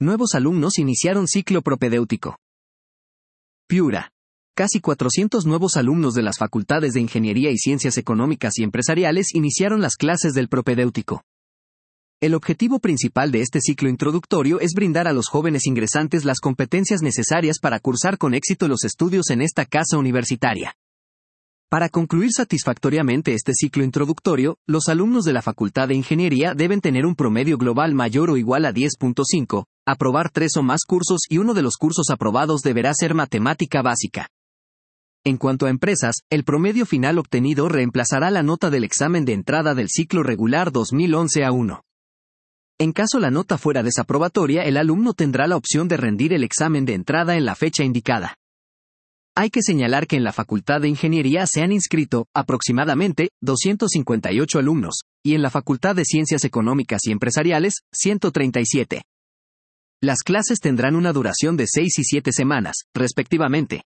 Nuevos alumnos iniciaron ciclo propedéutico. Piura. Casi 400 nuevos alumnos de las facultades de Ingeniería y Ciencias Económicas y Empresariales iniciaron las clases del propedéutico. El objetivo principal de este ciclo introductorio es brindar a los jóvenes ingresantes las competencias necesarias para cursar con éxito los estudios en esta casa universitaria. Para concluir satisfactoriamente este ciclo introductorio, los alumnos de la Facultad de Ingeniería deben tener un promedio global mayor o igual a 10.5, aprobar 3 o más cursos y uno de los cursos aprobados deberá ser matemática básica. En cuanto a empresas, el promedio final obtenido reemplazará la nota del examen de entrada del ciclo regular 2011-A1. En caso la nota fuera desaprobatoria, el alumno tendrá la opción de rendir el examen de entrada en la fecha indicada. Hay que señalar que en la Facultad de Ingeniería se han inscrito, aproximadamente, 258 alumnos, y en la Facultad de Ciencias Económicas y Empresariales, 137. Las clases tendrán una duración de 6 y 7 semanas, respectivamente.